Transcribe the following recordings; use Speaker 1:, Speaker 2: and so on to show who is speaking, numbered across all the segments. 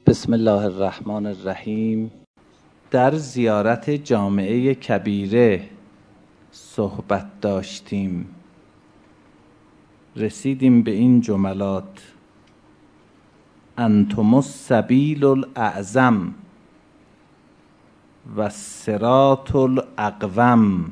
Speaker 1: بسم الله الرحمن الرحیم. در زیارت جامعه کبیره صحبت داشتیم، رسیدیم به این جملات: انتم السبیل الاعظم و الصراط الاقوم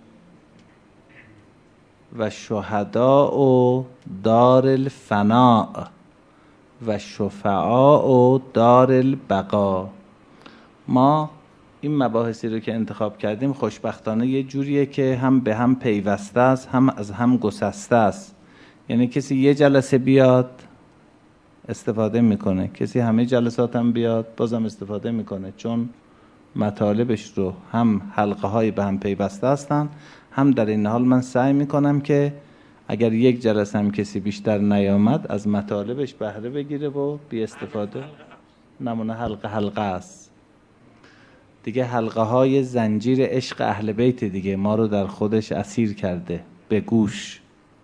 Speaker 1: و شهداء دار الفناء و شفعاء دار البقا. ما این مباحثی رو که انتخاب کردیم خوشبختانه یه جوریه که هم به هم پیوسته است، هم از هم گسسته است. یعنی کسی یه جلسه بیاد استفاده میکنه، کسی همه جلسات هم بیاد بازم استفاده میکنه، چون مطالبش رو هم حلقه های به هم پیوسته هستن، هم در این حال من سعی میکنم که اگر یک جلسه هم کسی بیشتر نیامد از مطالبش بهره بگیره و بی استفاده. نمونه حلقه است دیگه، حلقه های زنجیر عشق اهل بیت دیگه ما رو در خودش اسیر کرده. به گوش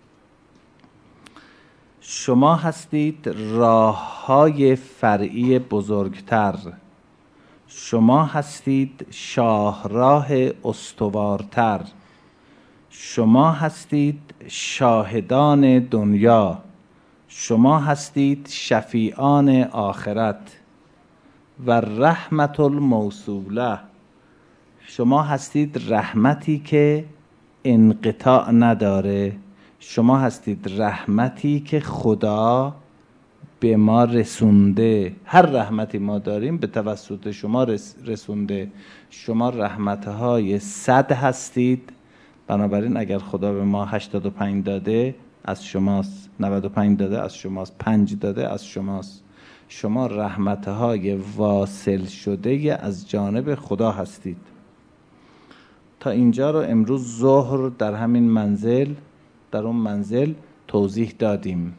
Speaker 1: شما هستید راه های فرعی بزرگتر، شما هستید شاهراه استوارتر، شما هستید شاهدان دنیا، شما هستید شفیعان آخرت و رحمت الموصوله، شما هستید رحمتی که انقطاع نداره، شما هستید رحمتی که خدا به ما رسونده. هر رحمتی ما داریم به توسط شما رسونده. شما رحمتهای 100 هستید، بنابراین اگر خدا به ما 85 داده از شماست، 95 داده از شماست، 5 داده از شماست. شما رحمتهای واصل شده از جانب خدا هستید. تا اینجا رو امروز ظهر در همین منزل، در اون منزل توضیح دادیم.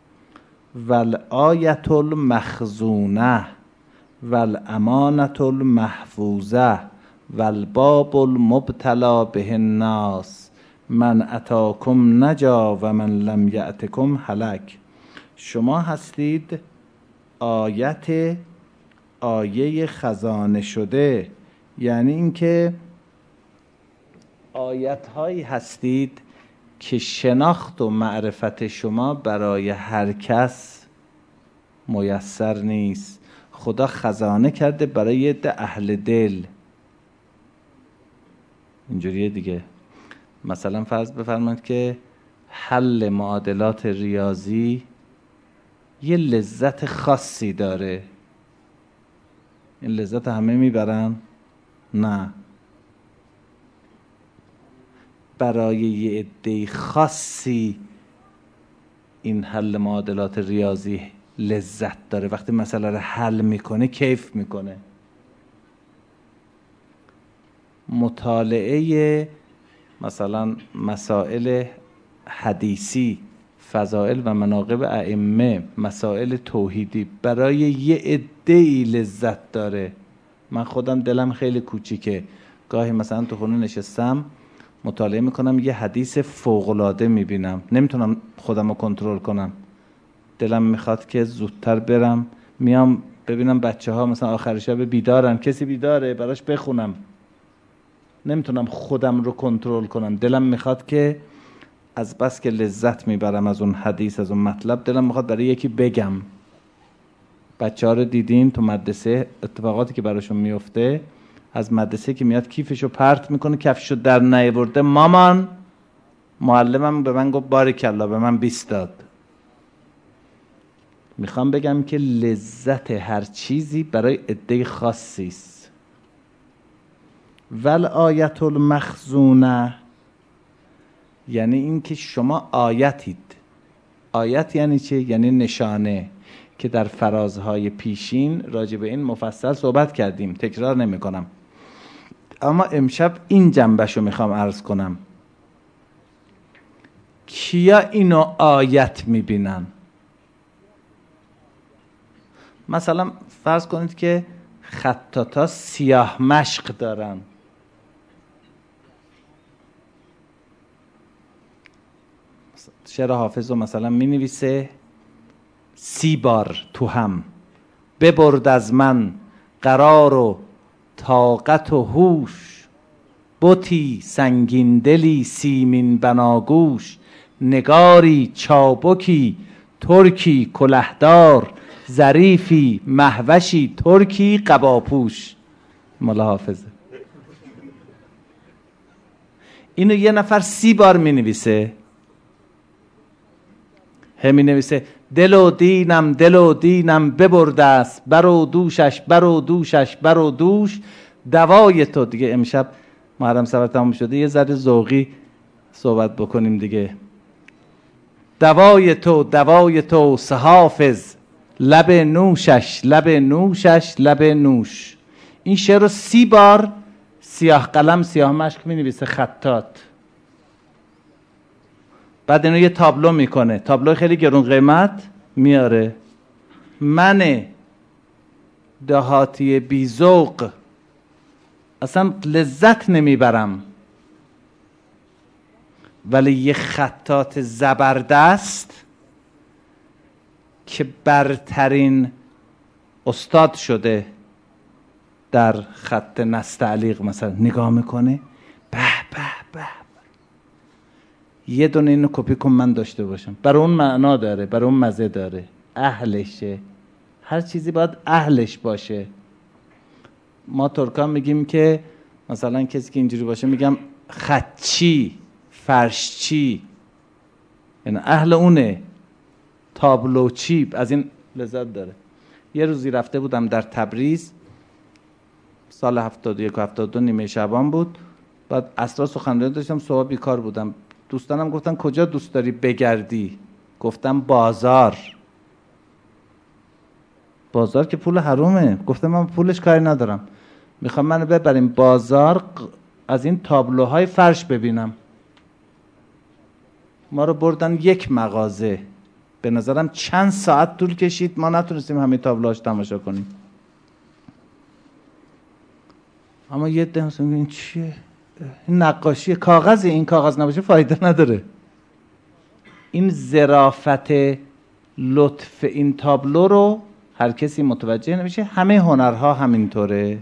Speaker 1: والآیة المخزونه والامانة المحفوظه والباب المبتلا به الناس من اتاکم نجا و من لم یأتکم هلک. شما هستید آیه خزانه شده، یعنی اینکه آیت هایی هستید که شناخت و معرفت شما برای هر کس میسر نیست. خدا خزانه کرده برای اهل دل. اینجوریه دیگه. مثلا فرض بفرمایید که حل معادلات ریاضی یه لذت خاصی داره. این لذت همه میبرن؟ نه. برای یه عده خاصی این حل معادلات ریاضی لذت داره. وقتی مسئله رو حل میکنه کیف میکنه. مطالعه مثلا مسائل حدیثی، فضائل و مناقب ائمه، مسائل توحیدی برای یه عده‌ای لذت داره. من خودم دلم خیلی کوچیکه، گاهی مثلا تو خونه نشستم مطالعه میکنم یه حدیث فوق‌العاده میبینم، نمیتونم خودم رو کنترل کنم، دلم میخواد که زودتر برم، میام ببینم بچه ها مثلا آخر شب بیدارن، کسی بیداره براش بخونم، نمیتونم خودم رو کنترل کنم، دلم میخواد که از بس که لذت میبرم از اون حدیث، از اون مطلب، دلم میخواد برای یکی بگم. بچه ها رو دیدین تو مدرسه اتفاقاتی که براشون میفته، از مدرسه که میاد کیفشو پرت میکنه، کفشو در نیاورده، مامان معلمم به من گفت بارکالله، به من 20 داد. میخوام بگم که لذت هر چیزی برای عده خاصی است. والآیة المخزونه یعنی این که شما آیتید. آیت یعنی چه؟ یعنی نشانه که در فرازهای پیشین راجع به این مفصل صحبت کردیم، تکرار نمی کنم. اما امشب این جنبشو میخوام عرض کنم. کیا اینو آیت میبینن؟ مثلا فرض کنید که خطاطا سیاه مشق دارن، شعر حافظ رو مثلا می نویسه 30 بار تو هم، ببرد از من قرار و طاقت و هوش. بتی سنگین دلی سیمین بناگوش. نگاری چابکی ترکی کلهدار. ظریفی مهوشی ترکی قباپوش. مولا حافظه. اینو یه نفر 30 بار می نویسه. همی نویسه دل و دینم ببرده است. برو دوشش برو دوشش برو دوش. دوای تو. دیگه امشب محرم سفر تموم شده، یه ذره ذوقی صحبت بکنیم دیگه. دوای تو حافظ. لب نوشش لب نوش. این شعر رو 30 بار سیاه قلم سیاه مشک می نویسه خطاط. بعد اینو یه تابلو میکنه، تابلو خیلی گرون قیمت میاره. من دهاتی بیزوق اصلا لذت نمیبرم، ولی یه خطاط زبردست که برترین استاد شده در خط نستعلیق مثلا نگاه میکنه، به به به یه دونه اینو کپی کن من داشته باشم. برای اون معنا داره، برای اون مزه داره، اهلشه. هر چیزی باید اهلش باشه. ما ترکان میگیم که مثلا کسی که اینجوری باشه میگم خطچی، فرشچی، یعنی اهل اونه. تابلوچی از این لذت داره. یه روزی رفته بودم در تبریز، سال 71 و 72 نیمه شعبان بود. بعد عصرا سخنرانی داشتم، صبح بیکار بودم. دوستانم گفتن کجا دوست داری بگردی؟ گفتم بازار. بازار که پول حرومه. گفتم من پولش کاری ندارم، میخوام منو ببریم بازار از این تابلوهای فرش ببینم. ما رو بردن یک مغازه، به نظرم چند ساعت طول کشید، ما نتونستیم همه تابلوهاش تماشا کنیم. اما یه ده مثلا این چیه؟ این نقاشی کاغذه، این کاغذ نباشه فایده نداره. این ظرافت لطف این تابلو رو هر کسی متوجه نمیشه. همه هنرها همینطوره.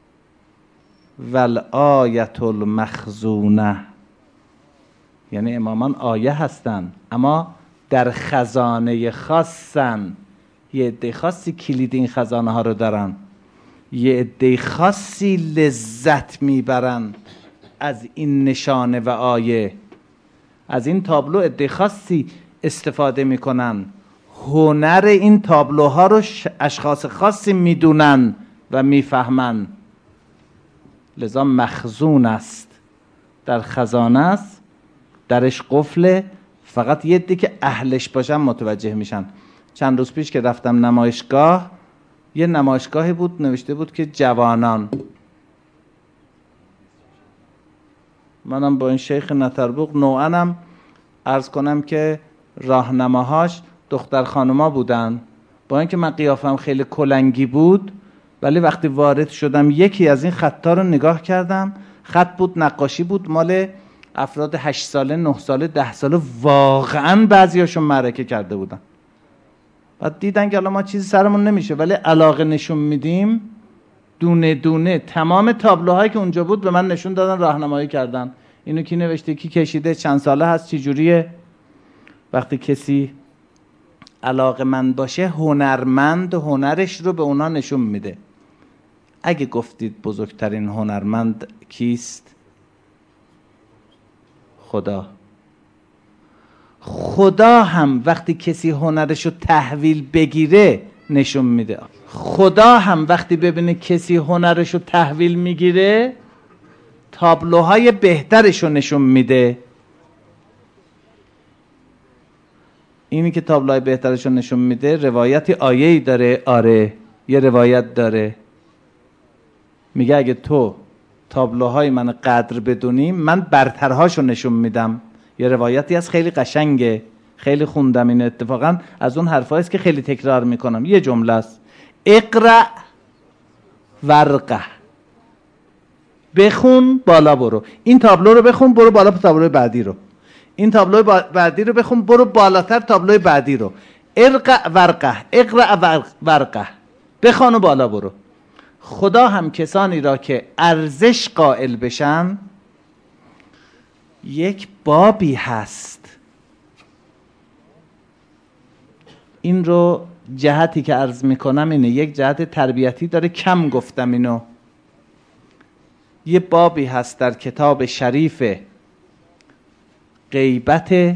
Speaker 1: والآیت المخزونه، یعنی امامان آیه هستن اما در خزانه خاصن. یه عده خاصی کلید این خزانه ها رو دارن، یه عده خاصی لذت میبرن از این نشانه و آیه. از این تابلو عده خاصی استفاده میکنن، هنر این تابلوها رو اشخاص خاصی میدونن و میفهمن. لذا مخزون است، در خزانه است، درش قفله، فقط یه عده که اهلش باشن متوجه میشن. چند روز پیش که رفتم نمایشگاه، یه نمایشگاهی بود نوشته بود که جوانان. منم با این شیخ نتربوق نوعنم عرض کنم که راهنماهاش دختر خانوما بودن. با اینکه من قیافم خیلی کلنگی بود، ولی وقتی وارد شدم یکی از این خطا رو نگاه کردم. خط بود، نقاشی بود، مال افراد 8 ساله 9 ساله 10 ساله، واقعا بعضیاشون معرکه کرده بودن. بعد دیدن که الان ما چیزی سرمون نمیشه، ولی علاقه نشون میدیم. دونه دونه تمام تابلوهایی که اونجا بود به من نشون دادن، راهنمایی کردن. اینو کی نوشته، کی کشیده، چند ساله هست، چی جوریه. وقتی کسی علاقه‌مند باشه، هنرمند هنرش رو به اونا نشون میده. اگه گفتید بزرگترین هنرمند کیست؟ خدا هم وقتی کسی هنرشو تحویل بگیره نشون میده. خدا هم وقتی ببینه کسی هنرشو تحویل میگیره، تابلوهای بهترشو نشون میده. اینی که تابلوهای بهترشو نشون میده، روایتی آیه‌ای داره. آره، یه روایت داره، میگه اگه تو تابلوهای من قدر بدونی، من برترهاشو نشون میدم. یه روایتی از خیلی قشنگه، خیلی خوندم این. اتفاقا از اون حرفاییست که خیلی تکرار میکنم. یه جمله است: اقرأ ورقه. بخون بالا برو. این تابلو رو بخون برو بالا تابلوی بعدی رو. این تابلوی بعدی رو بخون برو بالاتر تابلوی بعدی رو. اقرأ ورقه، اقرأ ورقه. بخوان و بالا برو. خدا هم کسانی را که ارزش قائل بشن، یک بابی هست. این رو جهتی که عرض میکنم اینه، یک جهت تربیتی داره، کم گفتم اینو. یه بابی هست در کتاب شریف غیبت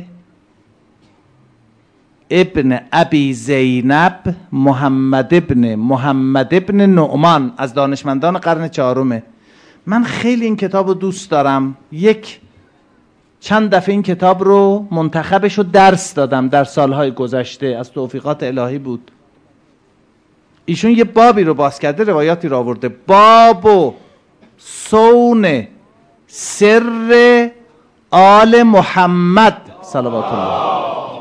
Speaker 1: ابن ابی زینب محمد ابن نعمان از دانشمندان قرن 4. من خیلی این کتاب رو دوست دارم. چند دفعه این کتاب رو منتخبش رو درس دادم در سالهای گذشته، از توفیقات الهی بود. ایشون یه بابی رو باز کرده، روایاتی رو آورده، باب و صون سر آل محمد صلوات الله.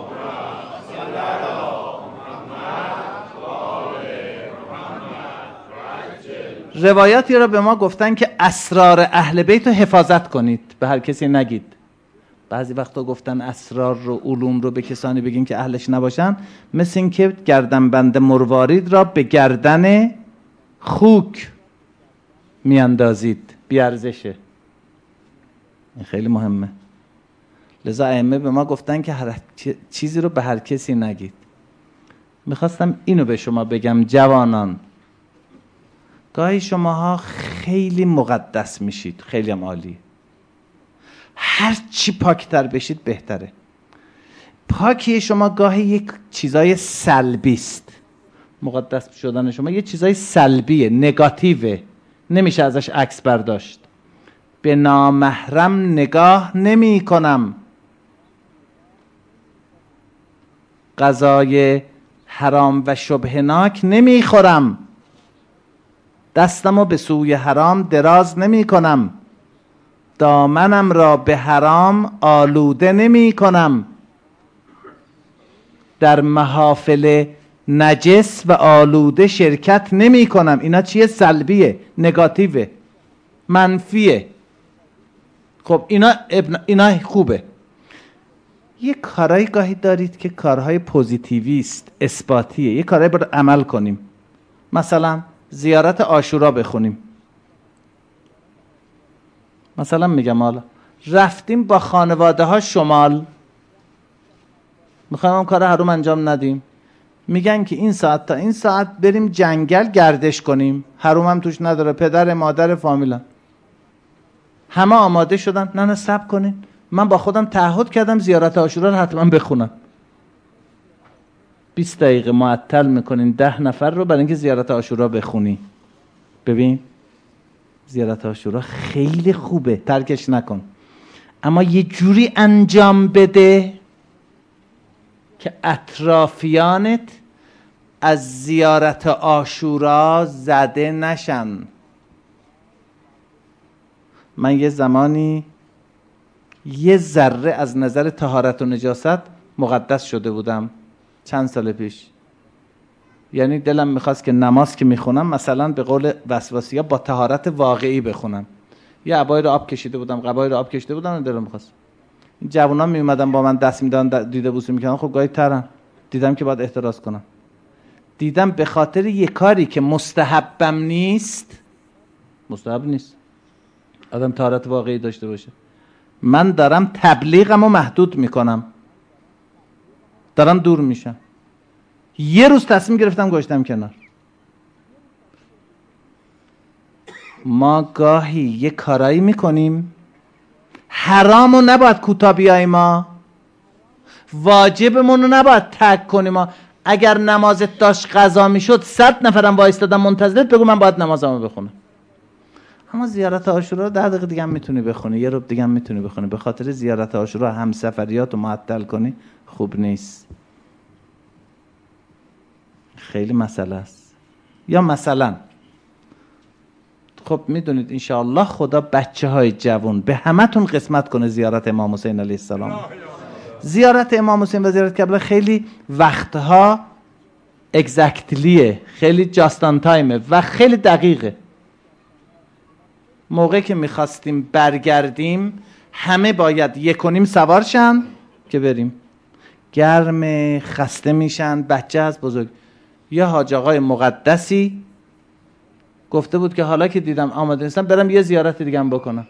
Speaker 1: روایاتی را به ما گفتن که اسرار اهل بیت رو حفاظت کنید، به هر کسی نگید. بعضی وقتا گفتن اسرار رو، علوم رو به کسانی بگین که اهلش نباشن، مثل این که گردنبند مروارید را به گردن خوک میاندازید، بیارزشه. این خیلی مهمه. لذا ائمه به ما گفتن که هر چیزی رو به هر کسی نگید. میخواستم اینو به شما بگم جوانان، گاهی شماها خیلی مقدس میشید، خیلی هم عالی. هر چی پاکتر بشید بهتره. پاکی شما گاهی یک چیزای سلبی است. مقدس شدن شما یه چیزای سلبیه، نگاتیوه، نمیشه ازش عکس برداشت. به نامحرم نگاه نمی کنم، غذای حرام و شبهناک نمی خورم، دستمو به سوی حرام دراز نمی کنم، دامنم را به حرام آلوده نمی کنم، در محافل نجس و آلوده شرکت نمی کنم. اینا چیه؟ سلبیه، نگاتیوه، منفیه. خب اینا خوبه. یه کارهای گاهی دارید که کارهای پوزیتیویست، اثباتیه. یه کارهای باید عمل کنیم. مثلا زیارت عاشورا بخونیم. مثلا میگم حالا رفتیم با خانواده ها شمال، میخوایم هم کار حروم انجام ندیم، میگن که این ساعت تا این ساعت بریم جنگل گردش کنیم، حروم هم توش نداره، پدر مادر فامیلن، همه آماده شدن. نه صبر کنین، من با خودم تعهد کردم زیارت عاشورا رو حتما بخونم. 20 دقیقه معطل میکنین 10 نفر رو برای اینکه زیارت عاشورا بخونی. ببین زیارت عاشورا خیلی خوبه، ترکش نکن، اما یه جوری انجام بده که اطرافیانت از زیارت عاشورا زده نشن. من یه زمانی یه ذره از نظر طهارت و نجاست مقدس شده بودم، چند سال پیش. یعنی دلم میخواست که نماز که میخونم مثلا به قول وسواسی‌ها با طهارت واقعی بخونم. یه عبای رو آب کشیده بودم، قبای رو آب کشیده بودم و دلم میخواست. این جوونا میومدن با من دست میدادن، دیده بوسه میکردن، خب گاهی ترن. دیدم که باید احتراز کنم. دیدم به خاطر یه کاری که مستحب نیست آدم طهارت واقعی داشته باشه، من دارم تبلیغمو محدود میکنم، دارم دور میشم. یه روز تصمیم گرفتم گذاشتم کنار. ما گاهی یه کارایی میکنیم حرامو نباید کوتاه بیای، ما واجبمونو نباید ترک کنیم. ما اگر نمازت داشت قضا میشد 100 نفرم وایستادم منتظرت، بگو من باید نمازمو بخونم. اما زیارت عاشورا رو 10 دقیقه دیگه هم میتونی بخونی، یه ربع دیگه هم میتونی بخونی. به خاطر زیارت عاشورا هم سفریات رو معطل کنی خوب نیست، خیلی مسئله است. یا مثلا خب میدونید انشاءالله خدا بچه های جوان به همتون قسمت کنه زیارت امام حسین علیه السلام. زیارت امام حسین و زیارت کربلا خیلی وقتها اگزکتلیه، خیلی جاستان تایمه و خیلی دقیقه. موقعی که میخواستیم برگردیم همه باید 1:30 سوار شن که بریم. گرم، خسته میشن، بچه از بزرگ. یه حاج آقای مقدسی گفته بود که حالا که دیدم آماده نیستم برم یه زیارت دیگه هم بکنم.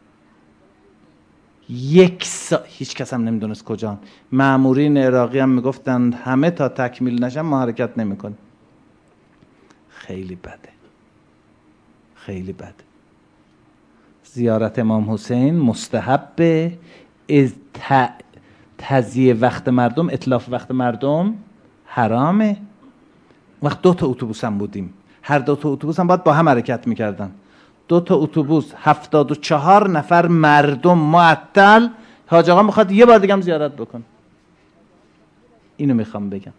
Speaker 1: هیچ کس هم نمیدونست کجا. مامورین عراقی هم میگفتن همه تا تکمیل نشن ما حرکت نمیکنیم. خیلی بده، خیلی بده. زیارت امام حسین مستحبه، تضییع وقت مردم، اتلاف وقت مردم حرامه. وقت 2 تا اتوبوس هم بودیم، هر 2 تا اتوبوس هم باید با هم حرکت میکردن. 2 تا اتوبوس 74 نفر مردم معطل. حاج آقا میخواد یه بار دیگه هم زیارت بکن. اینو میخوام بگم.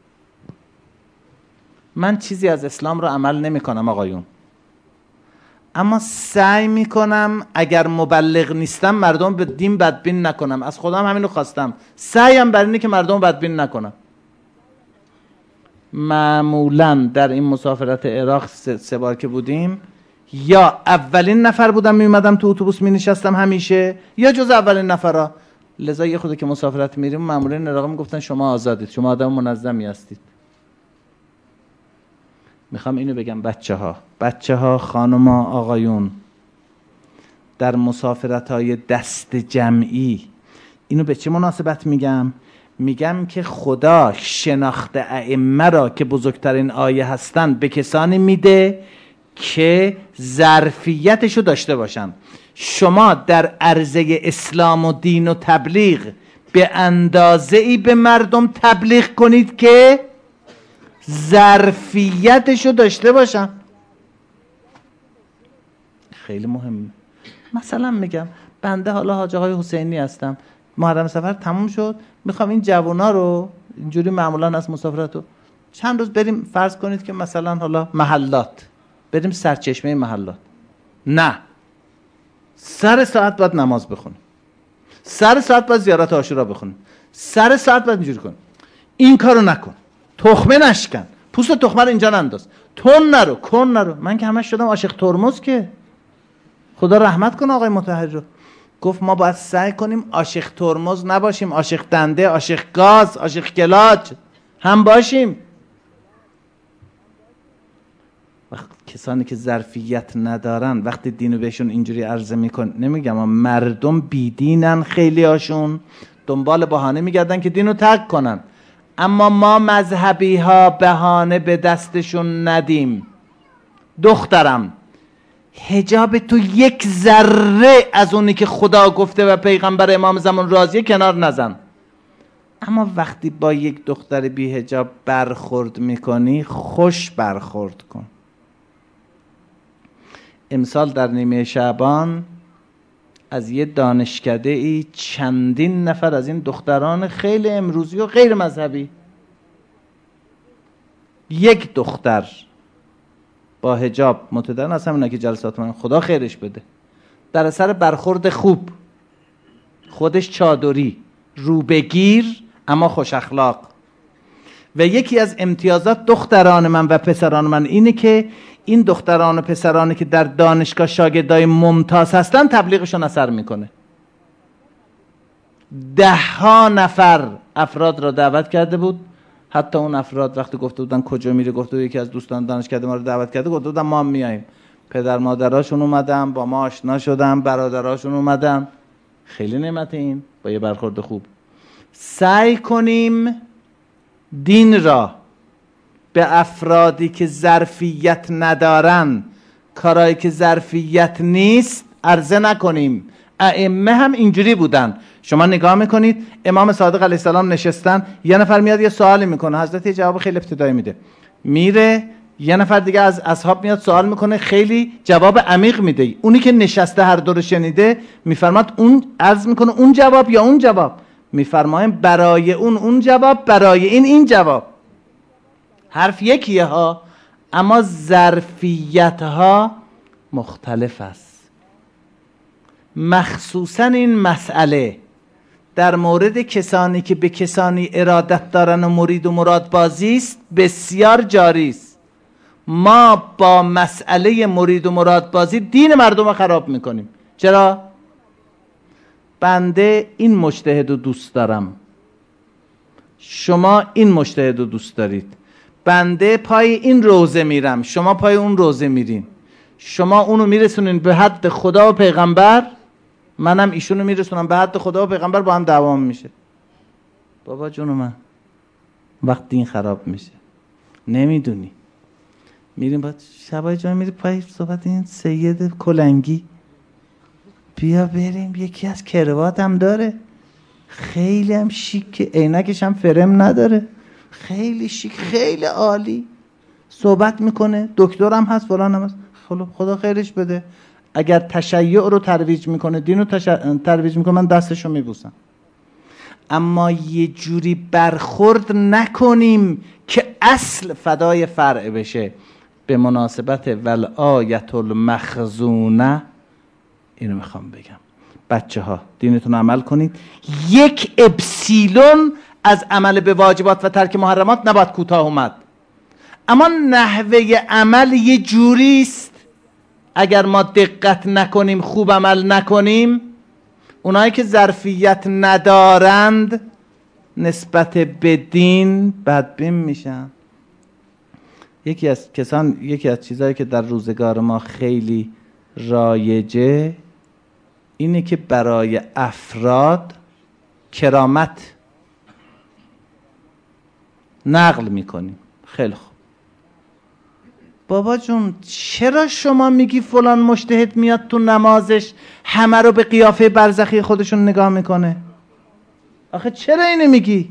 Speaker 1: من چیزی از اسلام رو عمل نمی کنم آقایون، اما سعی میکنم اگر مبلغ نیستم مردم به دین بدبین نکنم. از خودم همینو خواستم، سعیم بر اینه که مردم بدبین نکنم. معمولا در این مسافرت عراق 3 بار که بودیم، یا اولین نفر بودم میومدم تو اتوبوس مینشستم همیشه، یا جز اولین نفرا. لذا یه خود که مسافرت میریم معمولا عراق میگفتن شما آزادید، شما آدم منظمی هستید. میخوام اینو بگم بچه ها خانوما آقایون، در مسافرت های دست جمعی اینو به چه مناسبت میگم؟ میگم که خدا شناخت ائمه را که بزرگترین آیه هستن به کسانی میده که ظرفیتشو داشته باشن. شما در عرضه اسلام و دین و تبلیغ به اندازه‌ای به مردم تبلیغ کنید که ظرفیتشو داشته باشن. خیلی مهمه. مثلا میگم بنده حالا حاج آقای حسینی هستم، محرم سفر تموم شد، میخوام این جوونا رو اینجوری معمولا از مسافرتو چند روز بریم، فرض کنید که مثلا حالا محلات بریم سرچشمه محلات. نه، سر ساعت باید نماز بخونیم، سر ساعت باید زیارت عاشورا بخونیم، سر ساعت باید اینجوری کنیم. این کارو نکن، تخمه نشکن، پوست تخمه رو اینجا ننداز، تون نرو، کن نرو. من که همش شدم عاشق ترمز، که خدا رحمت کنه آقای مطهری رو. گفت ما باید سعی کنیم عاشق ترمز نباشیم، عاشق دنده، عاشق گاز، عاشق کلاج هم باشیم. کسانی که ظرفیت ندارن وقتی دینو بهشون اینجوری عرضه میکن، نمیگم مردم بیدینن، خیلی هاشون دنبال بهانه میگردن که دینو ترک کنن، اما ما مذهبی ها بهانه به دستشون ندیم. دخترم حجاب تو 1 ذره از اونی که خدا گفته و پیغمبر امام زمان راضیه کنار نزن. اما وقتی با یک دختر بی حجاب برخورد میکنی، خوش برخورد کن. امسال در نیمه شعبان از یه دانشکده ای چندین نفر از این دختران خیلی امروزی و غیر مذهبی، 1 دختر با حجاب متدین از همینا که جلسات من خدا خیرش بده، در اثر برخورد خوب، خودش چادری، رو بگیر اما خوش اخلاق. و یکی از امتیازات دختران من و پسران من اینه که این دختران و پسرانی که در دانشگاه شاگردای ممتاز هستن تبلیغشون اثر میکنه. 10 نفر افراد را دعوت کرده بود، حتی اون افراد وقتی گفته بودن کجا میره، گفته بود یکی از دوستان دانشکده ما رو دعوت کرده، گفته بودن ما هم میاییم. پدر مادراشون اومدن، با ما آشنا شدن، برادراشون اومدن. خیلی نعمت این با یه برخورد خوب. سعی کنیم دین را به افرادی که ظرفیت ندارن، کارایی که ظرفیت نیست عرضه نکنیم. ائمه هم اینجوری بودن. شما نگاه میکنید امام صادق علیه السلام نشستن، یه نفر میاد یه سوالی میکنه، حضرت یه جواب خیلی ابتدایی میده، میره یه نفر دیگه از اصحاب میاد سوال میکنه، خیلی جواب عمیق میده. اونی که نشسته هر دو رو شنیده میفرماد اون عرض میکنه اون جواب یا اون جواب، میفرمایم برای اون جواب، برای این جواب. حرف یکیه ها، اما ظرفیت ها مختلف است. مخصوصا این مسئله در مورد کسانی که به کسانی ارادت دارن و مرید و مراد بازی است بسیار جاری است. ما با مسئله مرید و مراد بازی دین مردم رو خراب میکنیم. چرا؟ بنده این مجتهد رو دوست دارم، شما این مجتهد رو دوست دارید، بنده پای این روزه میرم، شما پای اون روزه میرین، شما اونو میرسونین به حد خدا و پیغمبر، منم ایشونو میرسونم به حد خدا و پیغمبر، با هم دوام میشه. بابا جون من، وقت دین خراب میشه نمیدونی، میریم با شبای جای میری پای صحبت این سید کلنگی، بیا بریم، یکی از کروات هم داره، خیلی هم شیک، عینکش هم فرم نداره، خیلی شیک، خیلی عالی، صحبت میکنه، دکتر هم هست، فلان هم هست، خدا خیرش بده. اگر تشیع رو ترویج میکنه، دین رو ترویج میکنه، من دستشو میبوسم. اما یه جوری برخورد نکنیم که اصل فدای فرع بشه. به مناسبت والآیة المخزونه اینو میخوام بگم، بچه ها دینتون عمل کنید، 1 اپسیلون از عمل به واجبات و ترک محرمات نباید کوتاه اومد، اما نحوه عمل یه جوریست اگر ما دقت نکنیم، خوب عمل نکنیم، اونایی که ظرفیت ندارند نسبت به دین بدبین میشن. یکی از چیزایی که در روزگار ما خیلی رایجه اینه که برای افراد کرامت نقل میکنیم. خیلی خوب بابا جون، چرا شما میگی فلان مجتهد میاد تو نمازش همه رو به قیافه برزخی خودشون نگاه میکنه؟ آخه چرا اینو میگی؟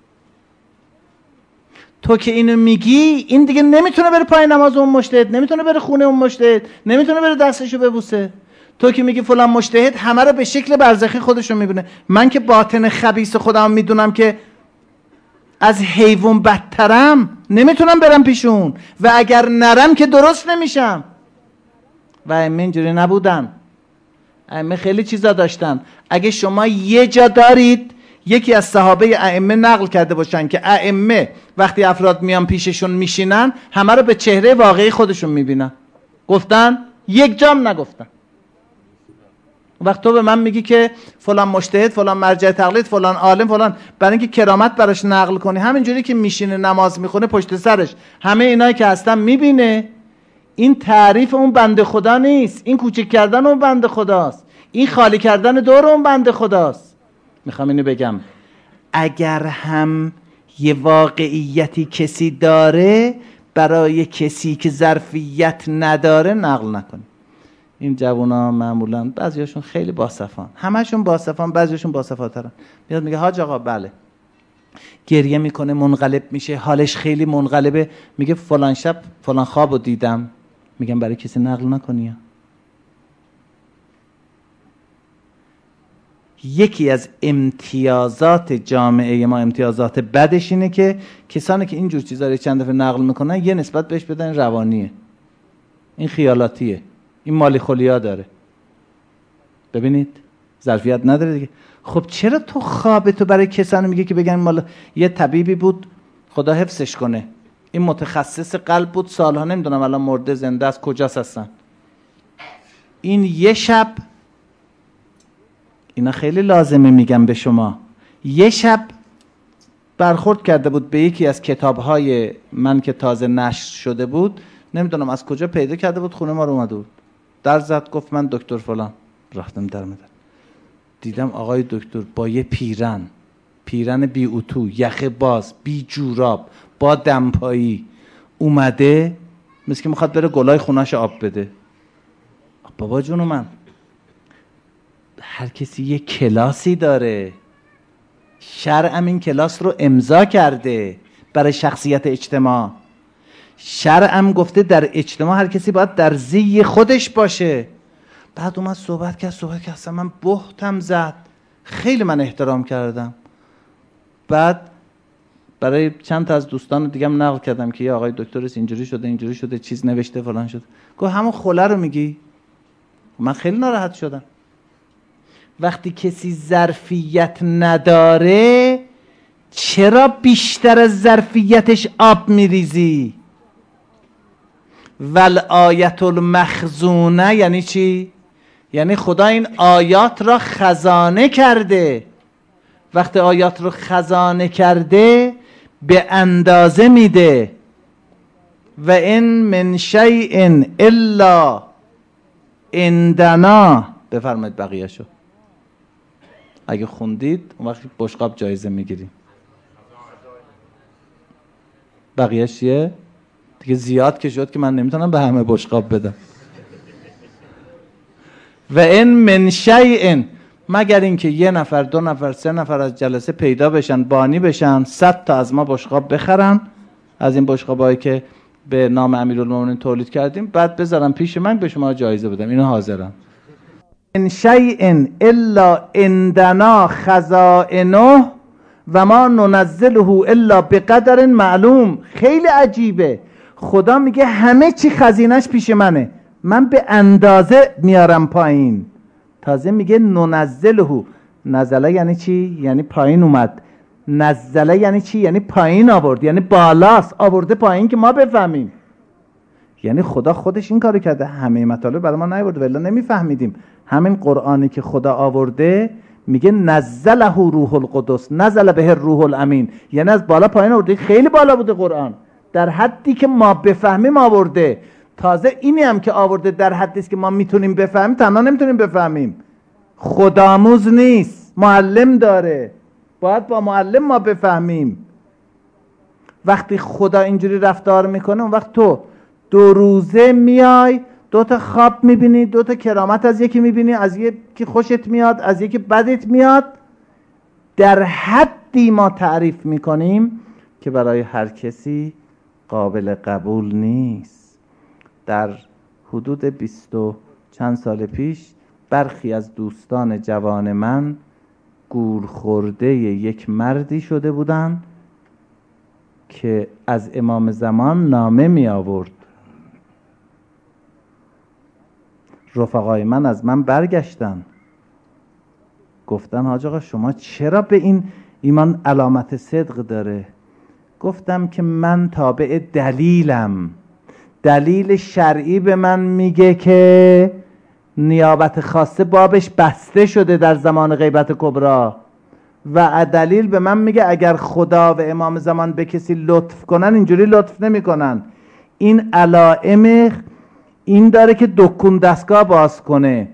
Speaker 1: تو که اینو میگی، این دیگه نمیتونه بره پای نماز اون مجتهد، نمیتونه بره خونه اون مجتهد، نمیتونه بره دستشو ببوسه. تو که میگی فلان مجتهد همه رو به شکل برزخی خودشون میبینه، من که باطن خبیث خودم میدونم که از حیوان بدترم، نمیتونم برم پیشون، و اگر نرم که درست نمیشم. و ائمه اینجوری نبودن، ائمه خیلی چیزا داشتن. اگه شما یه جا دارید یکی از صحابه ائمه نقل کرده باشن که ائمه وقتی افراد میان پیششون میشینن همه رو به چهره واقعی خودشون میبینن، گفتن؟ یک جام نگفتن. وقت تو به من میگی که فلان مجتهد، فلان مرجع تقلید، فلان عالم، فلان، برای اینکه کرامت براش نقل کنی، همینجوری که میشینه نماز میخونه پشت سرش همه اینایی که هستن میبینه. این تعریف اون بنده خدا نیست، این کوچک کردن اون بنده خداست، این خالی کردن دور اون بنده خداست. میخوام اینو بگم، اگر هم یه واقعیتی کسی داره، برای کسی که ظرفیت نداره نقل نکنی. این جوونا معمولا بعضیاشون خیلی باصفان، همشون باصفان، بعضیاشون باصفاترن. میاد میگه حاج آقا بله، گریه میکنه، منقلب میشه، حالش خیلی منقلبه، میگه فلان شب فلان خوابو دیدم. میگم برای کسی نقل نکنی. یکی از امتیازات جامعه ما، امتیازات بدش اینه که کسانی که اینجور چیزا رو چند دفعه نقل میکنن یه نسبت بهش بدن روانیه، این خیالاتیه، این مالی خولیا داره. ببینید ظرفیت نداره دیگه. خب چرا تو خوابتو برای کسانی میگه که بگن مال یه طبیبی بود خدا حفظش کنه، این متخصص قلب بود سالها، نمیدونم الان مرده زنده است کجاست هستن، این یه شب، اینا خیلی لازمه میگم به شما، یه شب برخورد کرده بود به یکی از کتابهای من که تازه نشر شده بود، نمیدونم از کجا پیدا کرده بود، خونه ما رو اومده بود، در زد گفت من دکتر فلان. رفتم در مدن دیدم آقای دکتر با یه پیرن بی اتو، یخ باز، بی جوراب، با دمپایی اومده، مثل که میخواد بره گلای خونه‌ش آب بده. بابا جونو من، هر کسی یه کلاسی داره، شرعم این کلاس رو امضا کرده برای شخصیت اجتماع. شرعم گفته در اجتماع هر کسی باید در زی خودش باشه. بعد اومد صحبت کرد اصلا من بهتم زد، خیلی من احترام کردم. بعد برای چند تا از دوستان دیگه هم نقل کردم که یه آقای دکترش اینجوری شده چیز نوشته فلان شد. گفت همون خوله رو میگی؟ من خیلی ناراحت شدم. وقتی کسی ظرفیت نداره چرا بیشتر از ظرفیتش آب میریزی؟ والآیة المخزونه یعنی چی؟ یعنی خدا این آیات را خزانه کرده. وقتی آیات رو خزانه کرده به اندازه میده. و این من شیء الا عندنا، بفرمایید بقیه شو. اگه خوندید اون وقت بشقاب جایزه میگیریم. بقیه چیه؟ دیگه زیاد که شد که من نمیتونم به همه بشقاب بدم. و این من شیء، مگر اینکه 1 نفر 2 نفر 3 نفر از جلسه پیدا بشن، بانی بشن، 100 تا از ما بشقاب بخرن، از این بشقابایی که به نام امیرالمومنین تولید کردیم، بعد بذارم پیش من به شما جایزه بدم. اینو حاضرم. ان شیء الا عندنا خزائنه و ما ننزله الا بقدر معلوم. خیلی عجیبه، خدا میگه همه چی خزینش پیش منه، من به اندازه میارم پایین. تازه میگه ننزله. نزله یعنی چی؟ یعنی پایین اومد. نزله یعنی چی؟ یعنی پایین آورد، یعنی بالاست، آورده پایین که ما بفهمیم. یعنی خدا خودش این کارو کرده، همه مطالب برای ما نیاورده ولی نمیفهمیدیم. همین قرآنی که خدا آورده میگه نزله روح القدس، نزل به روح الامین، یعنی از بالا پایین آورده. خیلی بالا بوده قرآن، در حدی که ما بفهمیم آورده. تازه اینی هم که آورده در حدی است که ما میتونیم بفهمیم، تنها نمیتونیم بفهمیم. خودآموز نیست، معلم داره، باید با معلم ما بفهمیم. وقتی خدا اینجوری رفتار میکنه، اون وقت تو 2 روزه میای 2 تا خواب میبینی، 2 تا کرامت از یکی میبینی، از یکی خوشت میاد، از یکی بدت میاد. در حدی ما تعریف میکنیم که برای هر کسی قابل قبول نیست. در حدود 20 و چند سال پیش برخی از دوستان جوان من گول خورده یک مردی شده بودن که از امام زمان نامه می آورد. رفقای من از من برگشتن، گفتن حاج آقا شما چرا به این ایمان علامت صدق داره؟ گفتم که من تابع دلیلم. دلیل شرعی به من میگه که نیابت خاصه بابش بسته شده در زمان غیبت کبرا، و دلیل به من میگه اگر خدا و امام زمان به کسی لطف کنن اینجوری لطف نمی کنن. این علائم این داره که دکون دستگاه باز کنه.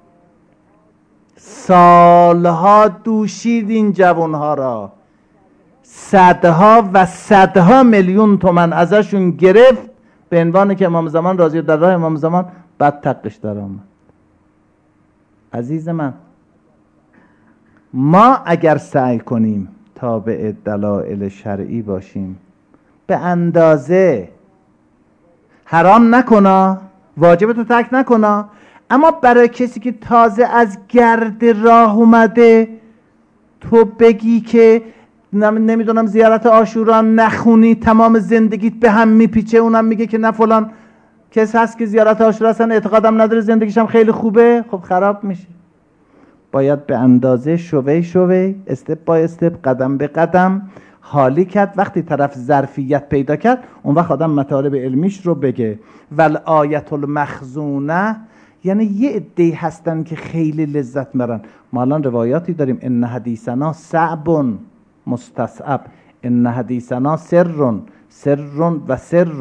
Speaker 1: سالها دوشید این جوانها را، صدها و صدها میلیون تومن ازشون گرفت به عنوان که امام زمان راضی، در راه امام زمان بعد تقش در آمد. عزیز من، ما اگر سعی کنیم تابع دلایل شرعی باشیم، به اندازه حرام نکنا، واجب تو ترک نکنا، اما برای کسی که تازه از گرد راه اومده تو بگی که نمیدونم زیارت عاشورا نخونی تمام زندگیت به هم میپیچه، اونم میگه که نه فلان کس هست که زیارت عاشورا اصلا اعتقادم نداره زندگیش هم خیلی خوبه، خب خراب میشه. باید به اندازه شوی استپ بای استپ، قدم به قدم حالی کرد. وقتی طرف ظرفیت پیدا کرد اون وقت آدم مطالب علمیش رو بگه. والآیت المخزونه، یعنی یه عده‌ای هستن که خیلی لذت میبرن. ما الان روایاتی داریم ان حدیثنا صعب مستصعب، ان حدیثنا سر و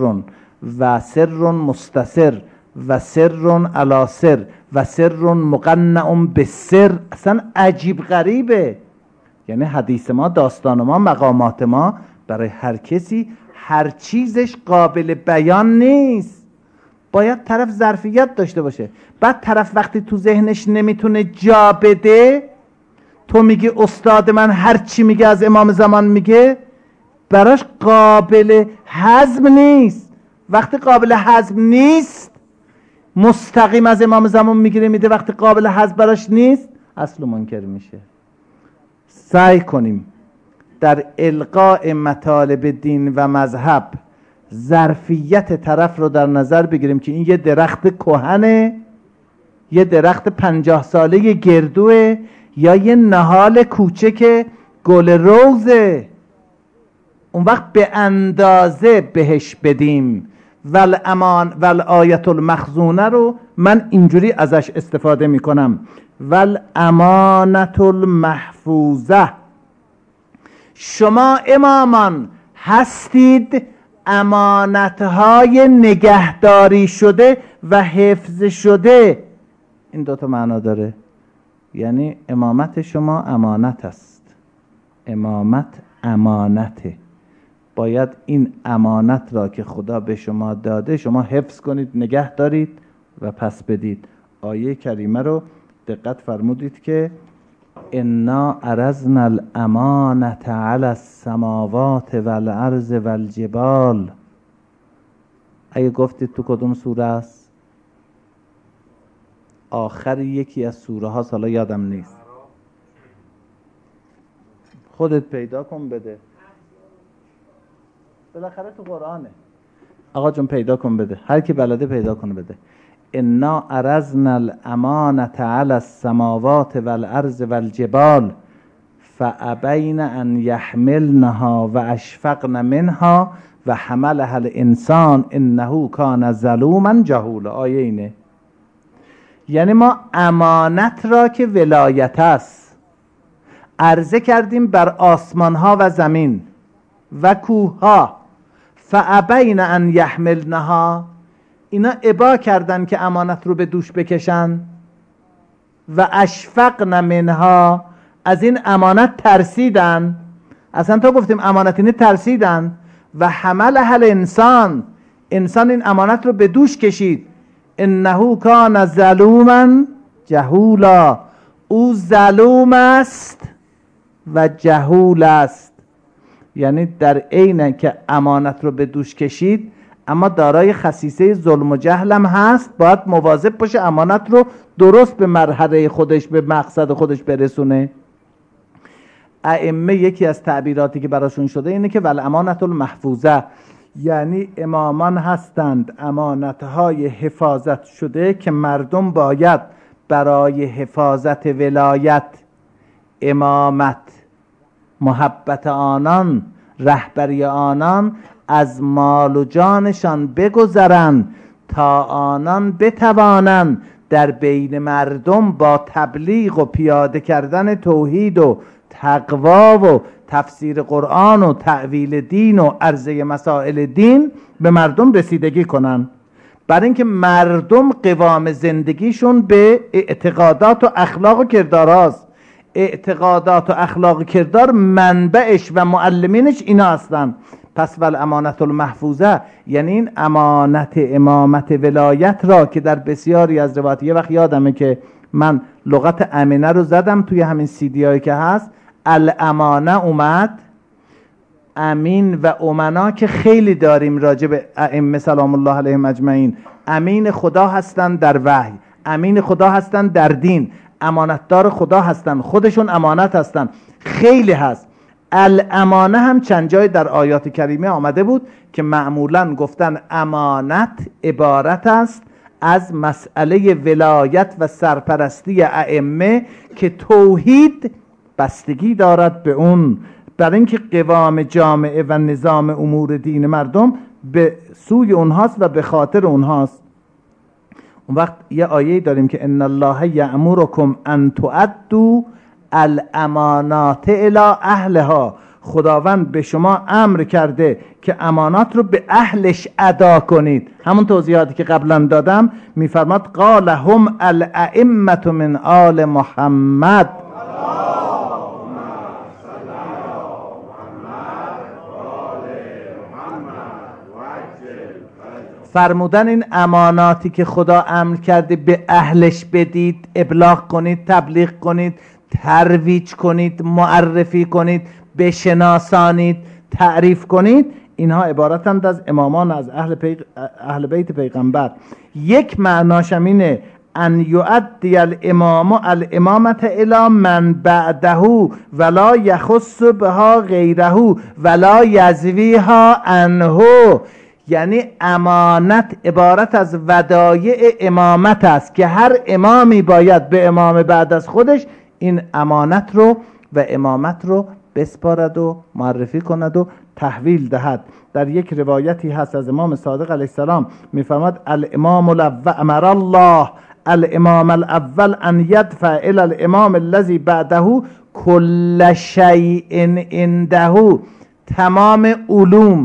Speaker 1: سر مستسر و سر علی سر و سر مقنع بسر. اصلا عجیب غریبه. یعنی حدیث ما، داستان ما، مقامات ما برای هر کسی هر چیزش قابل بیان نیست. باید طرف ظرفیت داشته باشه. بعد طرف وقتی تو ذهنش نمیتونه جا بده، تو میگی استاد من هر چی میگه از امام زمان میگه، براش قابل هضم نیست. وقتی قابل هضم نیست مستقیم از امام زمان میگیره میده، وقتی قابل هضم براش نیست اصل منکر میشه. سعی کنیم در القاء مطالب دین و مذهب ظرفیت طرف رو در نظر بگیریم که این یه درخت کهنه، یه درخت 50 ساله گردوه، یا یه نهال کوچک گل روزه. اون وقت به اندازه بهش بدیم. والآیت المخزونه رو من اینجوری ازش استفاده میکنم. والامانت المحفوظه، شما امامان هستید امانتهای نگهداری شده و حفظ شده. این دوتا معنا داره. یعنی امامت شما امانت است. امامت امانته. باید این امانت را که خدا به شما داده شما حفظ کنید، نگه دارید و پس بدید. آیه کریمه رو دقت فرمودید که انا عرضنا الامانة علی السماوات والارض والجبال. اگه گفتید تو کدوم سوره است؟ آخر یکی از سوره ها، حالا یادم نیست. خودت پیدا کن بده. بالاخره تو قرآنه. آقا جون پیدا کن بده. هر کی بلده پیدا کنه بده. انا عرضنا الامانة علی السماوات والارض والجبال فابین ان یحملنها و اشفقن منها و حملها الانسان انه کان ظلوما جهولا. آیه اینه. یعنی ما امانت را که ولایت است عرضه کردیم بر آسمان ها و زمین و کوه ها، فابین ان یحملنها، اینا ابا کردن که امانت رو به دوش بکشن، و اشفقن منها، از این امانت ترسیدن. اصلا تا گفتیم امانت اینه ترسیدن. و حملها الانسان، انسان این امانت رو به دوش کشید. انه کان ظلوما جهولا، او ظلوم است و جهول است. یعنی در عین که امانت رو به دوش کشید اما دارای خصیصه ظلم و جهل هم هست. باید مواظب باشه امانت رو درست به مرحله خودش، به مقصد خودش برسونه. ائمه یکی از تعبیراتی که براشون شده اینه که والامانة المحفوظه، یعنی امامان هستند امانتهای حفاظت شده که مردم باید برای حفاظت ولایت، امامت، محبت آنان، رهبری آنان از مال و جانشان بگذرند تا آنان بتوانند در بین مردم با تبلیغ و پیاده کردن توحید و تقوا و تفسیر قرآن و تعویل دین و عرضه مسائل دین به مردم رسیدگی کنند. برای اینکه مردم قوام زندگیشون به اعتقادات و اخلاق و کردار هاست. اعتقادات و اخلاق و کردار منبعش و معلمینش اینا هستن. پس والامانة المحفوظه یعنی این امانت امامت ولایت را که در بسیاری از روایات، یه وقت یادمه که من لغت امینه رو زدم توی همین سیدی هایی که هست، الامانه اومد، امین و امنا که خیلی داریم راجع به ائمه سلام الله علیهم اجمعین. امین خدا هستن در وحی، امین خدا هستن در دین، امانتدار خدا هستن، خودشون امانت هستن، خیلی هست. الامانه هم چند جای در آیات کریمه آمده بود که معمولا گفتن امانت عبارت است از مسئله ولایت و سرپرستی ائمه که توحید بستگی دارد به اون، برای اینکه قوام جامعه و نظام امور دین مردم به سوی اونهاست و به خاطر اونهاست. اون وقت یه آیه داریم که ان الله یأمرکم ان تؤدوا الامانات الی اهلها، خداوند به شما امر کرده که امانات رو به اهلش ادا کنید. همون توضیحاتی که قبلا دادم میفرماد قال هم الائمه من آل محمد. فرمودن این اماناتی که خدا امر کرده به اهلش بدید، ابلاغ کنید، تبلیغ کنید، ترویج کنید، معرفی کنید، بشناسانید، تعریف کنید، اینها عبارتند از امامان، از اهل بیت پیغمبر. یک معناش اینه ان یؤدی الامام الامامت الی من بعده ولا یخص بها غیره ولا یزویها عنه. یعنی امانت عبارت از ودایع امامت است که هر امامی باید به امام بعد از خودش این امانت رو و امامت رو بسپارد و معرفی کند و تحویل دهد. در یک روایتی هست از امام صادق علیه السلام میفرماد الامام الاول امر الله الامام الاول ان یدفع الى الامام الذی بعده کل شیء عنده، تمام علوم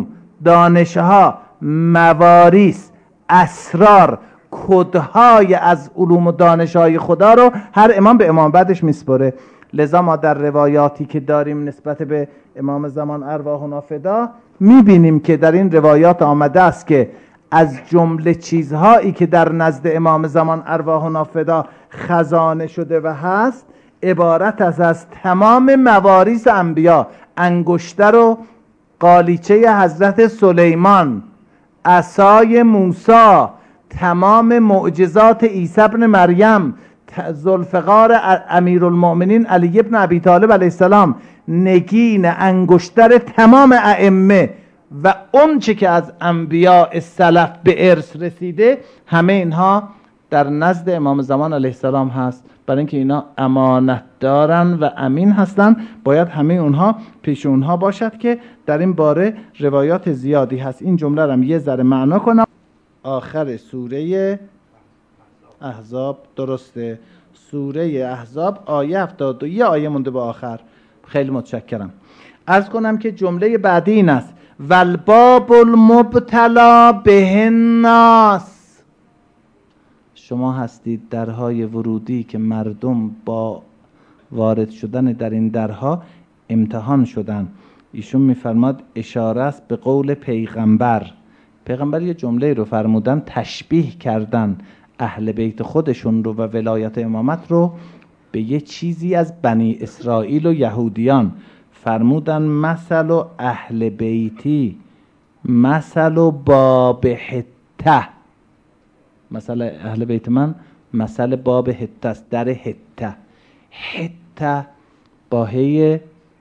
Speaker 1: دانشها، مواریث، اسرار، کدهای از علوم و دانشهای خدا رو هر امام به امام بعدش میسپره. لذا ما در روایاتی که داریم نسبت به امام زمان ارواحنا فدا میبینیم که در این روایات آمده است که از جمله چیزهایی که در نزد امام زمان ارواحنا فدا خزانه شده و هست عبارت از تمام مواریث انبیا، انگشتر و قالیچه حضرت سلیمان، عصای موسی، تمام معجزات عیسی ابن مریم، ذوالفقار امیرالمؤمنین علی ابن ابی طالب علیه السلام، نگین انگشتر تمام ائمه و اون چه که از انبیاء سلف به ارث رسیده، همه اینها در نزد امام زمان علیه السلام هست. برای اینکه اینا امانت دارن و امین هستن، باید همه اونها پیش اونها باشد که در این باره روایات زیادی هست. این جمله رو هم یه ذره معنا کنم. آخر سوره احزاب، درسته، سوره احزاب آیه 72، یه آیه مونده به آخر. خیلی متشکرم. عرض کنم که جمله بعدی این است: والباب المبتلا به الناس. شما هستید درهای ورودی که مردم با وارد شدن در این درها امتحان شدن. ایشون میفرماد اشاره است به قول پیغمبر یه جمله رو فرمودن، تشبیه کردن اهل بیت خودشون رو و ولایت امامت رو به یه چیزی از بنی اسرائیل و یهودیان. فرمودن مثل و اهل بیتی مثل و باب حته. مثل اهل بیت من مثل باب حته است، در حته. حته با هی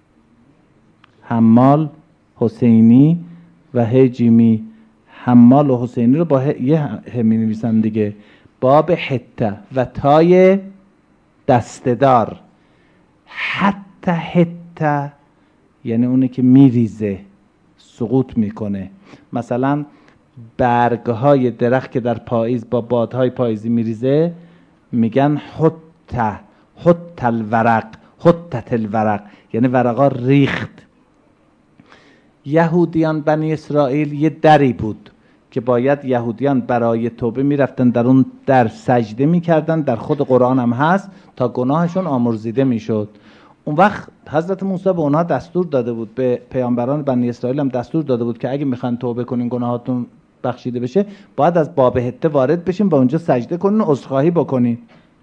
Speaker 1: حمال حسینی و هی جیمی. حمال و حسینی رو با یه می نویسن دیگه. باب حته و تای دستدار. حتی حته یعنی اونه که میریزه، سقوط میکنه. مثلا برگهای درخت که در پاییز با بادهای پاییزی میریزه میگن حت الورق، حتت الورق، یعنی ورقا ریخت. یهودیان بنی اسرائیل یه دری بود که باید یهودیان برای توبه میرفتن در اون در سجده میکردن، در خود قرآن هم هست، تا گناهشون آمرزیده میشد. اون وقت حضرت موسی به اونها دستور داده بود، به پیامبران بنی اسرائیل هم دستور داده بود که اگه میخوان توبه کنین گناهاتون بخشیده بشه، باید از باب حته وارد بشین و اونجا سجده کنین و عذرخواهی بکنین.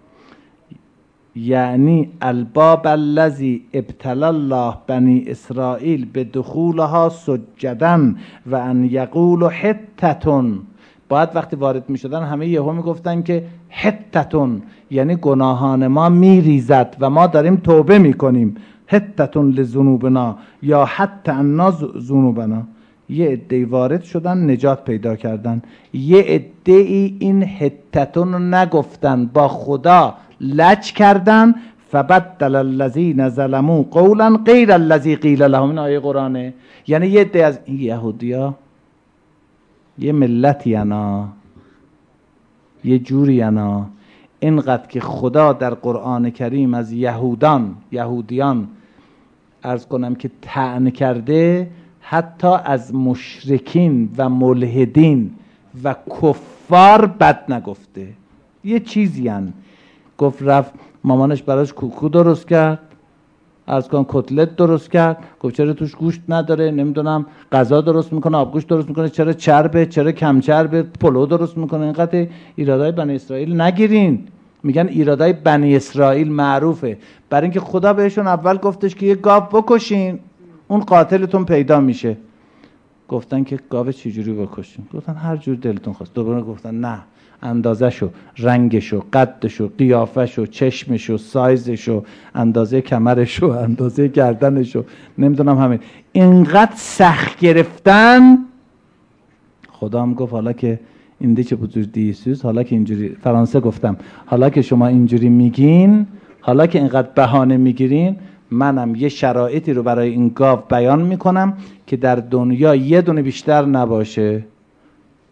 Speaker 1: یعنی الباب الذی ابتلا الله بنی اسرائیل به دخولها سجدن و ان یقول حتتون. باید وقتی وارد می شدن همه یهو می گفتن که حتتون، یعنی گناهان ما می ریزد و ما داریم توبه می کنیم. حتتون لذنوبنا یا حتی انا ذنوبنا. یه عده‌ای وارد شدن نجات پیدا کردن، یه عده‌ای این حتتون رو نگفتن، با خدا لج کردن. فبدل الذین ظلموا قولا غیر الذی قیل لهم. این آیه قرآنه. یعنی یه عده از این یهودیا یه ملتی انا، یه جوری انا، اینقدر که خدا در قرآن کریم از یهودیان عرض کنم که طعن کرده، حتی از مشرکین و ملحدین و کفار بد نگفته. یه چیزی هن. گفت رفت مامانش براش کوکو درست کرد، عرض کن کتلت درست کرد، گفت چرا توش گوشت نداره، نمیدونم غذا درست میکنه، آبگوشت درست میکنه، چرا چربه، چرا کم چربه، پلو درست میکنه. اینقدر ایرادای بنی اسرائیل نگیرین. میگن ایرادای بنی اسرائیل معروفه، برای اینکه خدا بهشون اول گفتش که یه گاو بکشین، اون قاتلتون پیدا میشه. گفتن که گاو چجوری بکشین؟ گفتن هر جور دلتون خواست. دوباره گفتن نه، اندازه‌شو، رنگشو، قدشو، قیافه‌شو، چشمشو، سایزشو، اندازه کمرشو، اندازه گردنشو، نمیدونم همین. اینقدر سخت گرفتن. خدا هم گفت حالا که این دیچه بزرگ دیسوز، حالا که اینجوری، فرانسه گفتم، حالا که شما اینجوری میگین، حالا که اینقدر بهانه میگیرین، منم یه شرایطی رو برای این گاو بیان میکنم که در دنیا یه دونه بیشتر نباشه.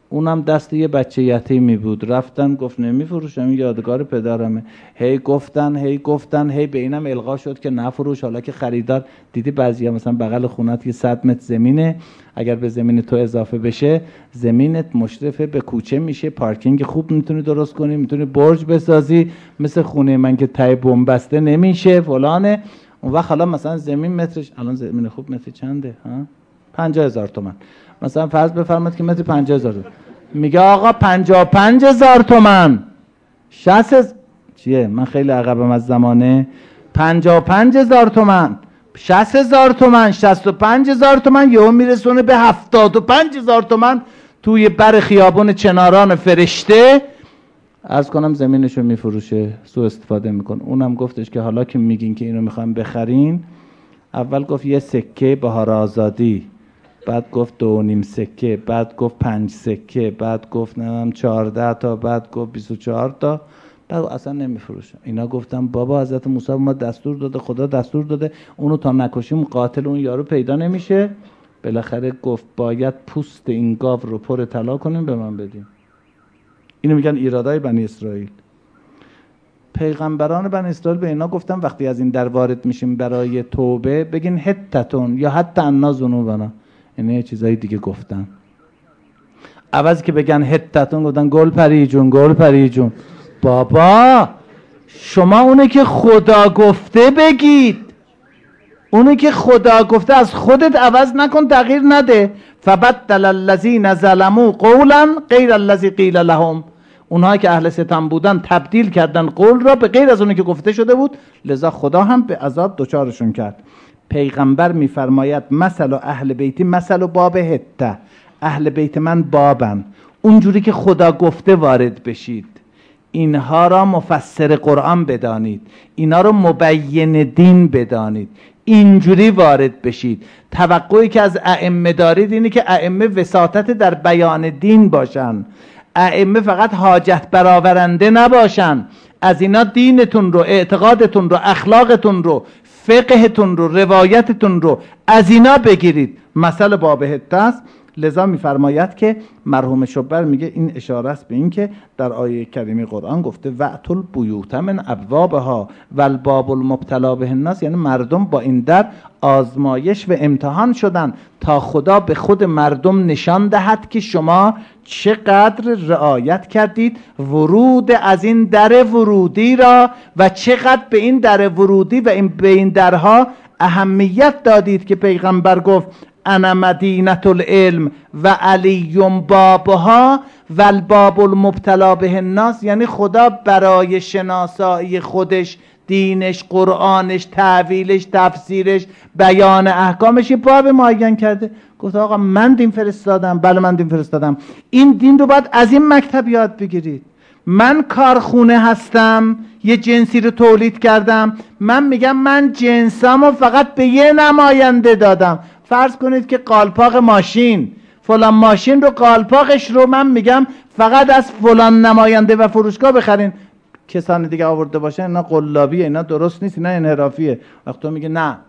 Speaker 1: اونم دست یه بچه یتیمی بود. رفتن گفت نمیفروشم، این یادگار پدرمه. هی گفتن هی به اینم القا شد که نفروش. حالا که خریدار دیدی بعضیا مثلا بغل خونت که 100 متر زمینه، اگر به زمین تو اضافه بشه زمینت مشرفه به کوچه میشه، پارکینگ خوب میتونی درست کنی، میتونی برج بسازی. مثل خونه من که تای بنبسته نمیشه فلانه. اون وقت حالا مثلا زمین مترش الان زمین خوب متر چنده؟ 50,000 تومان. مثلا فرض بفرمایید که متر 50,000 تومان. میگه آقا 55,000 تومان 60 چیه؟ من خیلی عقبم از زمانه. 55,000 تومان 60,000 تومان 65,000 تومان یهو میرسونه به 75,000 تومان توی بر خیابون چناران فرشته. عرض کنم زمینشو میفروشه، سوء استفاده میکن. اونم گفتش که حالا که میگین که اینو میخوایم بخرین، اول گفت یه سکه بهار آزادی، بعد گفت 2.5 سکه، بعد گفت 5 سکه، بعد گفت نمیدونم 14 تا، بعد گفت 24 تا، بعد اصلا نمیفروشم. اینا گفتم بابا حضرت موسی ما دستور داده، خدا دستور داده اونو تا نکشیم قاتل اون یارو پیدا نمیشه. بالاخره گفت باید پوست این گاو رو پر طلا کنیم به من بدیم. اینو میگن ایرادای بنی اسرائیل. پیغمبران بنی اسرائیل به اینا گفتن وقتی از این در وارد میشیم برای توبه بگین حتتون یا حتی انا ذنوبنا. اینا یه چیزای دیگه گفتن. عوض که بگن حتتون گفتن گل پری جون. بابا شما اونه که خدا گفته بگید، اونه که خدا گفته از خودت عوض نکن، تغییر نده. فبدل الذین ظلموا قولا غیر الذی قیل لهم. اونها که اهل ستم بودن تبدیل کردن قول را به غیر از اونی که گفته شده بود، لذا خدا هم به عذاب دچارشون کرد. پیغمبر میفرماید مثل اهل بیتی مثل باب حته، اهل بیت من بابن، اونجوری که خدا گفته وارد بشید. اینها را مفسر قرآن بدانید، اینا را مبین دین بدانید، اینجوری وارد بشید. توقعی که از ائمه دارید اینه که ائمه وساطت در بیان دین باشن، ائمه فقط حاجت برآورنده نباشن. از اینا دینتون رو، اعتقادتون رو، اخلاقتون رو، فقهتون رو، روایتتون رو از اینا بگیرید. مثل باب حته است. لذا میفرماید که مرحوم شبر میگه این اشاره است به این که در آیه کریمه قرآن گفته وأتوا البیوت من ابوابها والباب المبتلا به الناس، یعنی مردم با این در آزمایش و امتحان شدن تا خدا به خود مردم نشان دهد که شما چقدر رعایت کردید ورود از این در ورودی را و چقدر به این در ورودی و به این درها اهمیت دادید که پیغمبر گفت انا مدینة العلم و علی بابها و الباب المبتلا به الناس. یعنی خدا برای شناسایی خودش، دینش، قرآنش، تعویلش، تفسیرش، بیان احکامش یه باب معین کرده. گفت آقا من دین فرستادم، بله من دین فرستادم، این دین رو باید از این مکتب یاد بگیرید. من کارخونه هستم، یه جنسی رو تولید کردم، من میگم من جنسامو فقط به یه نماینده دادم. فرض کنید که قالپاق ماشین، فلان ماشین رو قالپاقش رو من میگم فقط از فلان نماینده و فروشگاه بخرین، کسان دیگه آورده باشن اینا قلابیه، اینا درست نیست، اینا انحرافیه. وقتی تو میگه نه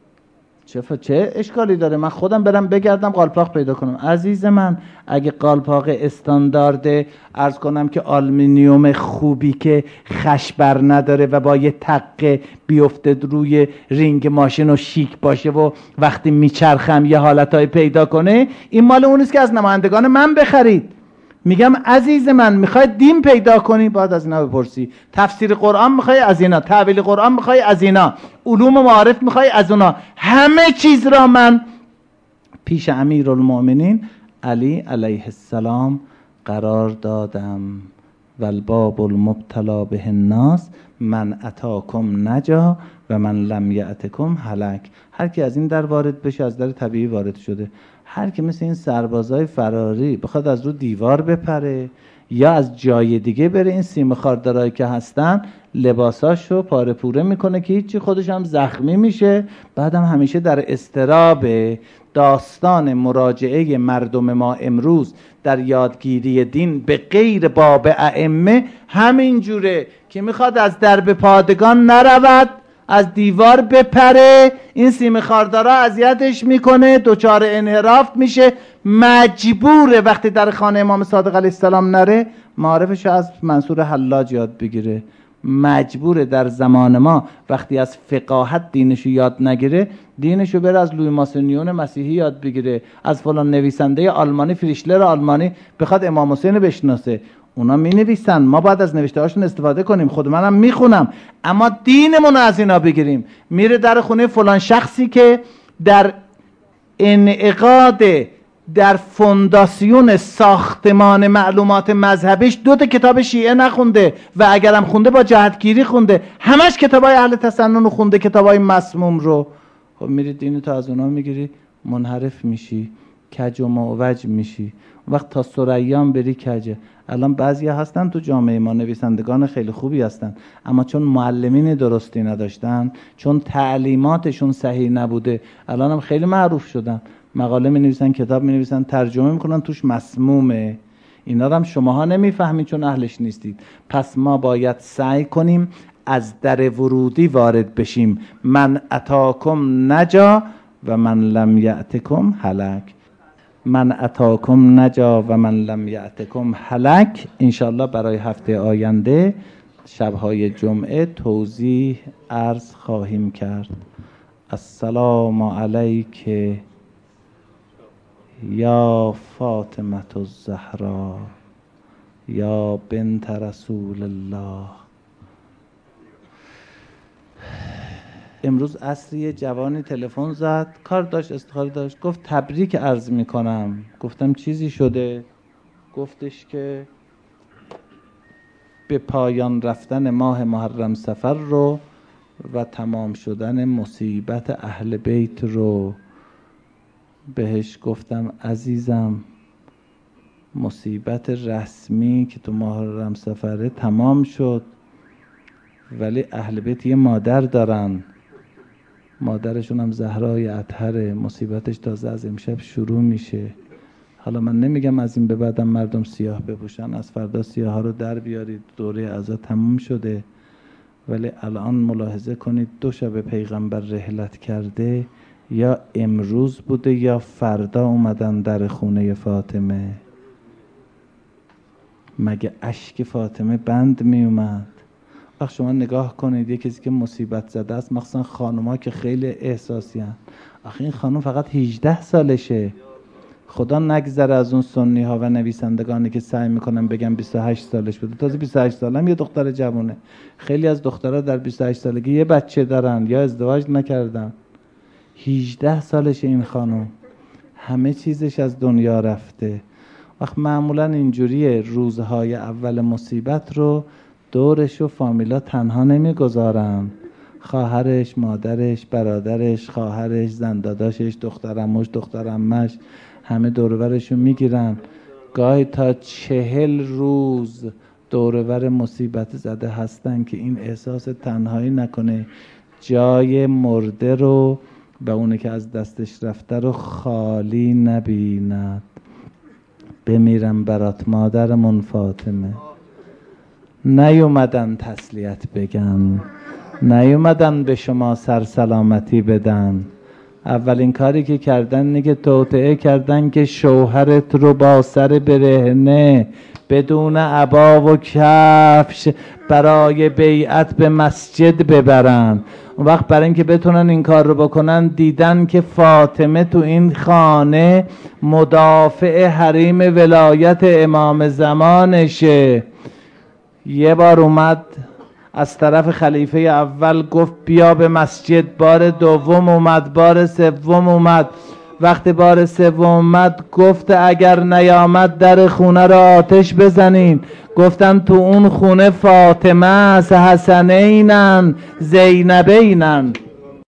Speaker 1: چه اشکالی داره من خودم برم بگردم قالپاق پیدا کنم. عزیز من اگه قالپاق استاندارد، عرض کنم که آلومینیوم خوبی که خشبر نداره و با یه تقه بیفته روی رینگ ماشین و شیک باشه و وقتی میچرخم یه حالتهای پیدا کنه، این مال اونیست که از نمایندگان من بخرید. میگم عزیز من میخوای دین پیدا کنی باید از اینا بپرسی. تفسیر قرآن میخوای از اینا، تعویل قرآن میخوای از اینا، علوم معارف میخوای از اونا. همه چیز را من پیش امیرالمؤمنین علی علیه السلام قرار دادم. والباب المبتلا به الناس من اتاکم نجا و من لم یأتکم هلک. هر کی از این در وارد بشه از در طبیعی وارد شده. هر کی مثل این سربازای فراری بخواد از رو دیوار بپره یا از جای دیگه بره، این سیم خاردارایی که هستن لباساشو پاره پوره میکنه که هیچی، خودش هم زخمی میشه، بعدم همیشه در اضطراب. داستان مراجعه مردم ما امروز در یادگیری دین به غیر باب ائمه همین جوره که میخواد از درب پادگان نرود، از دیوار بپره، این سیم خاردارا اذیتش میکنه، دچار انحراف میشه، مجبوره وقتی در خانه امام صادق علیه السلام نره معارفش از منصور حلاج یاد بگیره، مجبوره در زمان ما وقتی از فقاهت دینشو یاد نگیره دینشو بره از لوی ماسونیون مسیحی یاد بگیره، از فلان نویسنده آلمانی فریشلر آلمانی بخواد امام حسین بشناسه. اونا می نویسن، ما باید از نوشته هاشون استفاده کنیم، خود منم میخونم، اما دینمون رو از اینا بگیریم. میره در خونه فلان شخصی که در انعقاد در فونداسیون ساختمان معلومات مذهبیش 2 کتاب شیعه نخونده و اگرم خونده با جهتگیری خونده، همش کتابای اهل تسنن رو خونده، کتابای مسموم رو. خب میری دین تو از اونا میگیری، منحرف میشی، کج و معوج میشی. وقت تا ثریان بری کجه. الان بعضیا هستن تو جامعه ما نویسندگان خیلی خوبی هستن، اما چون معلمین درستی نداشتن، چون تعلیماتشون صحیح نبوده، الان هم خیلی معروف شدن، مقاله می نویسن، کتاب می نویسن، ترجمه میکنن، توش مسمومه. اینا رو هم شماها نمیفهمید چون اهلش نیستید. پس ما باید سعی کنیم از در ورودی وارد بشیم. من اتاکم نجا و من لم یأتکم هلک. من اتاکم نجا و من لم یأتکم هلک. انشالله برای هفته آینده شبهای جمعه توضیح عرض خواهیم کرد. السلام علیک یا فاطمه الزهرا یا بنت رسول الله. امروز عصری جوانی تلفن زد، کار داشت، استخاره داشت، گفت تبریک عرض میکنم. گفتم چیزی شده؟ گفتش که به پایان رفتن ماه محرم صفر رو و تمام شدن مصیبت اهل بیت رو. بهش گفتم عزیزم مصیبت رسمی که تو محرم صفره تمام شد، ولی اهل بیت یه مادر دارن، مادرشون هم زهرای اطهره، مصیبتش تازه از امشب شروع میشه. حالا من نمیگم از این به بعدم مردم سیاه بپوشن، از فردا سیاه ها رو در بیارید، دوره عزا تموم شده، ولی الان ملاحظه کنید 2 شب پیغمبر رحلت کرده، یا امروز بوده یا فردا اومدن در خونه فاطمه. مگه اشک فاطمه بند می اومد؟ وقت شما نگاه کنید، یه کسی که مصیبت زده است، مخصوصا خانوما که خیلی احساسی هست، آخه این خانم فقط 18 سالشه. خدا نگذره از اون سنی ها و نویسندگانی که سعی میکنن بگن 28 سالش بوده. تازه 28 سالم یه دختر جوونه. خیلی از دخترها در 28 سالگی یه بچه دارن یا ازدواج نکردن. 18 سالشه این خانم، همه چیزش از دنیا رفته. وقت معمولا اینجوریه، روزهای اول مصیبت رو دورش و فامیلا تنها نمیگذارن. خواهرش، مادرش، برادرش، خواهرش، زنداداشش، دخترمش، دخترمش، همه دورورشو میگیرن. گاهی تا 40 روز دورور مصیبت زده هستن که این احساس تنهایی نکنه، جای مرده رو و اونه که از دستش رفته رو خالی نبیند. بمیرم برات مادرمون فاطمه. نیومدن تسلیت بگن، نیومدن به شما سلامتی بدن. اولین کاری که کردن اینه که توطئه کردن که شوهرت رو با سر برهنه بدون عبا و کفش برای بیعت به مسجد ببرن. اون وقت برای اینکه بتونن این کار رو بکنن دیدن که فاطمه تو این خانه مدافع حریم ولایت امام زمانشه. یه بار اومد از طرف خلیفه اول گفت بیا به مسجد، بار دوم اومد، بار سوم اومد. وقتی بار سوم اومد گفت اگر نیامد در خونه رو آتش بزنین. گفتن تو اون خونه فاطمه است، حسنینن، زینبینن.